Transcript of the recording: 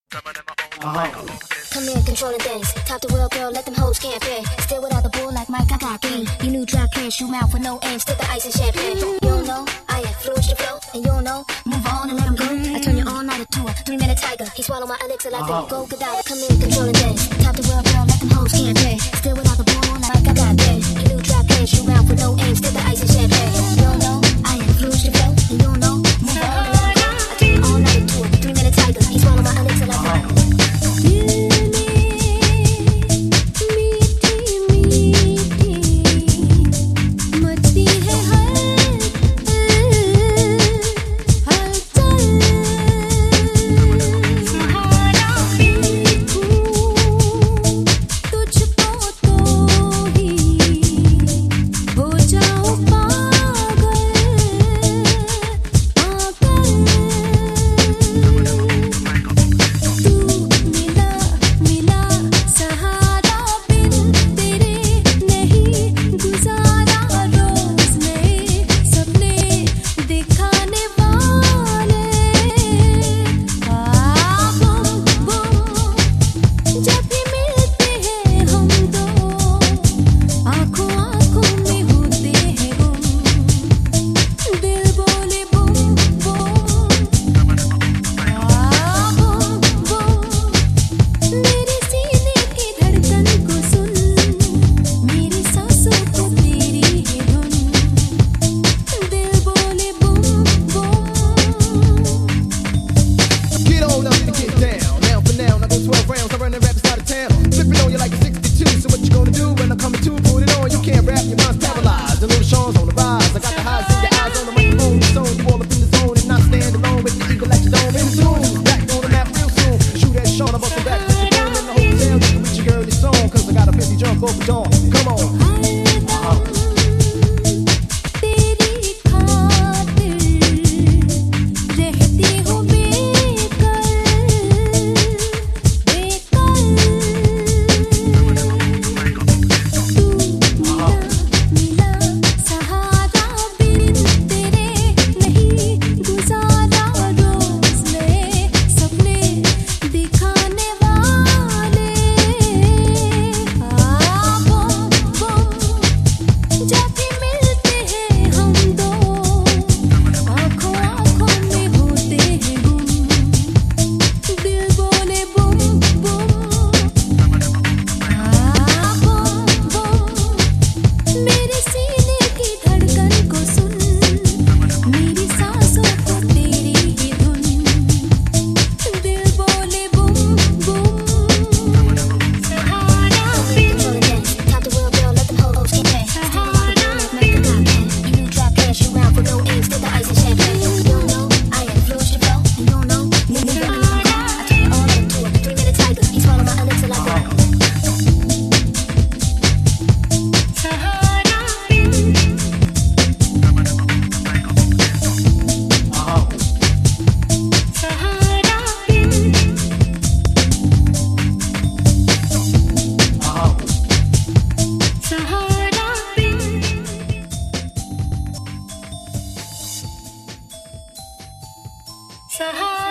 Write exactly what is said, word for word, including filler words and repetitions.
Uh-huh. Come in, controlling things. Top the world, girl, let them hoes can't pay. Still without the bull like Mike, I got game. You knew drop cash, shoot out for no aim. Stick the ice and champagne. You don't know, I influence the flow. And you don't know, move on and let him go. I turn you all night to a three minute tiger. He swallow my elixir like uh-huh. a go Godard. Come in, controlling things. Top the world, girl, let them hoes can't pay. Still without the bull like Mike, I got game. You knew drop cash, shoot out for no aim. Stick the ice and champagne. You don't know, I influence the flow. And you don't know, move on and let him go. I turn you all night to a three minute tiger. He swallow my elixir like a uh-huh. Sahara.